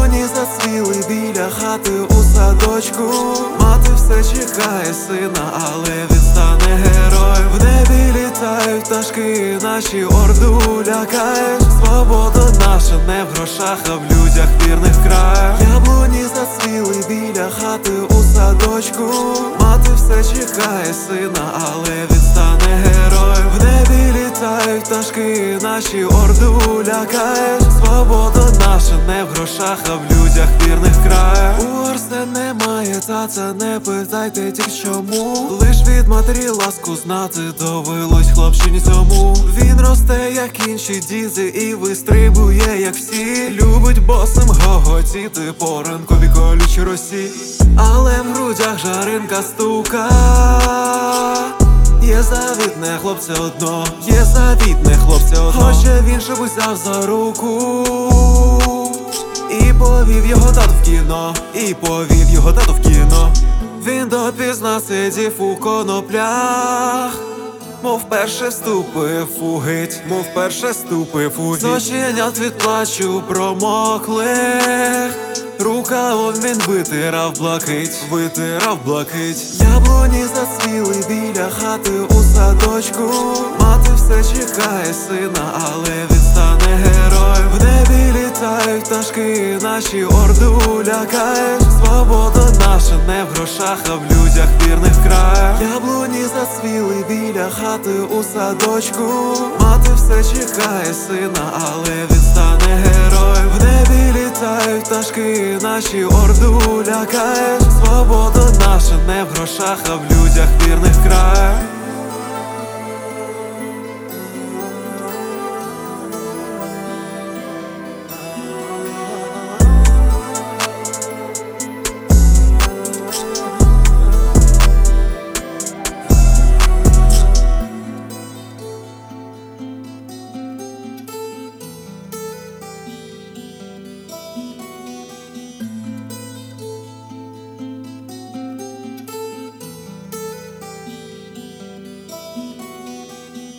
Яблуні зацвіли біля хати у садочку. Мати все чекає сина, але він стане героєм. В небі літають пташки, наші орду лякаєш. Свобода наша не в грошах, а в людях вірних краях. Яблуні зацвіли біля хати у садочку. Мати все чекає сина, але він стане героєм. В небі літають пташки, наші орду лякаєш. Свобода наша не в грошах, а в людях вірних краях. У Арсен немає таца, не питайте тільки чому. Лиш від матері ласку знати довелось хлопчині цьому. Він росте, як інші діти, і вистрибує, як всі. Любить босим гоготіти по ранковій колючій росі. Але в грудях жаринка стука. Є завітне хлопця одно, є завітне хлопця одно. Хоче він, щоб взяв за руку і повів його тату в кіно, і повів його тату в кіно. Він допізна сидів у коноплях, мов перше ступив у гить, мов перше ступив у гить. З оченят від плачу промокли, рукавом він витирав блакить, витирав блакить. Яблуні зацвіли біля хати у садочку. Мати все чекає сина, але він стане героєм. В небі літають пташки, наші орду лякаєш. Свобода наша не в грошах, а в людях вірних краях. Яблуні зацвіли біля хати у садочку. Мати все чекає сина, але він стане героєм. В небі літають пташки, наші орду лякаєш. Свобода наша не в грошах, а в людях вірних краях.